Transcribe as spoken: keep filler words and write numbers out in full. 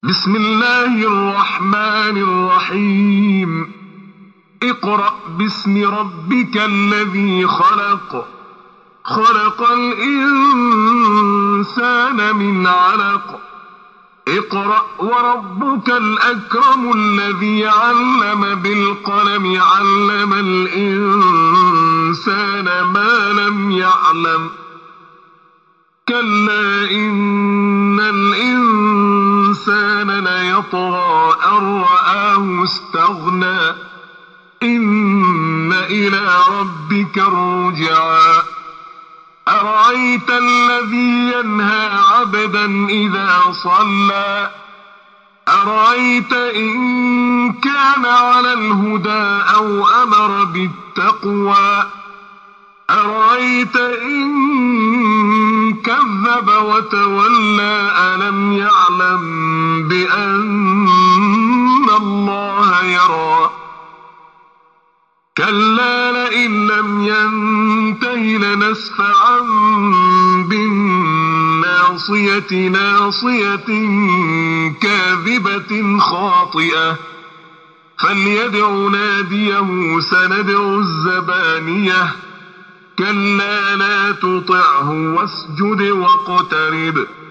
بسم الله الرحمن الرحيم اقرأ باسم ربك الذي خلق خلق الإنسان من علق اقرأ وربك الأكرم الذي علم بالقلم علم الإنسان ما لم يعلم كلا إن الإنسان ليطغى أن رآه استغنى إن إلى ربك الرجعى أرأيت الذي ينهى عبدا إذا صلى أرأيت إن كان على الهدى أو أمر بالتقوى أرأيت إن كذب وتولى ألم يعلم بأن الله يرى كلا لئن لم ينته لنسفعا بالناصية ناصية كاذبة خاطئة فليدع ناديه سندع الزبانية كلا لا تطعه واسجد واقترب